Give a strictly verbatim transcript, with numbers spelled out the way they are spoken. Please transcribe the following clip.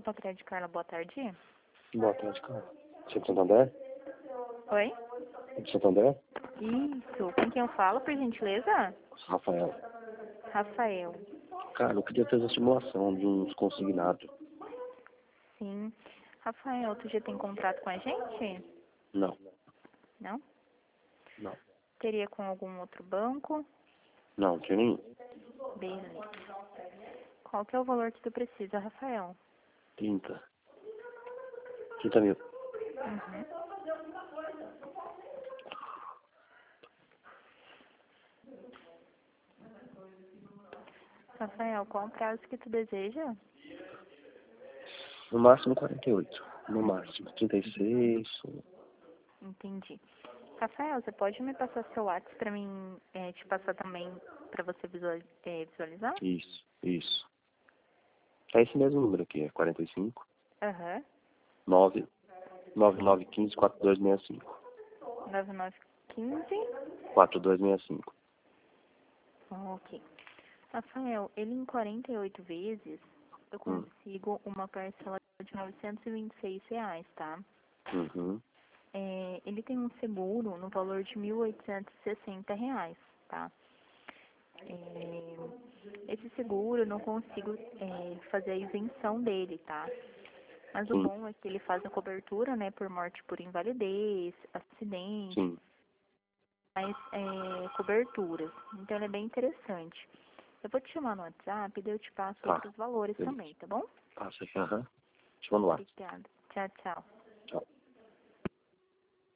Opa, Crédito Carla, boa tarde. Boa tarde, cara. Você é de Santander? Oi? É de Santander? Isso. Com quem eu falo, por gentileza? Rafael. Rafael. Cara, eu queria fazer a simulação de uns consignados. Sim. Rafael, tu já tem contrato com a gente? Não, Não? não. Teria com algum outro banco? Não, tinha nenhum. Beleza. Qual que é o valor que tu precisa, Rafael? Trinta. Trinta mil. Uhum. Rafael, qual o prazo que tu deseja? No máximo quarenta e oito. No máximo. Trinta e seis. Entendi. Rafael, você pode me passar seu WhatsApp pra mim é, te passar também pra você visual- é, visualizar? Isso, isso. É esse mesmo número aqui, é quarenta e cinco, Aham. nove, nove nove um cinco, quatro dois seis cinco. nove nove um cinco. quatro dois seis cinco. Ok. Rafael, ele em quarenta e oito vezes, eu Hum. consigo uma parcela de novecentos e vinte e seis reais, tá? Uhum. É, ele tem um seguro no valor de mil oitocentos e sessenta reais, tá? É, esse seguro eu não consigo é, fazer a isenção dele, tá? Mas o Sim, bom é que ele faz a cobertura, né, por morte por invalidez, acidente, sim. mais é, coberturas. Então ele é bem interessante. Eu vou te chamar no WhatsApp e daí eu te passo Tá. outros valores Beleza. também, tá bom? Passa aqui, aham. Te mando lá. Obrigada. Tchau, tchau.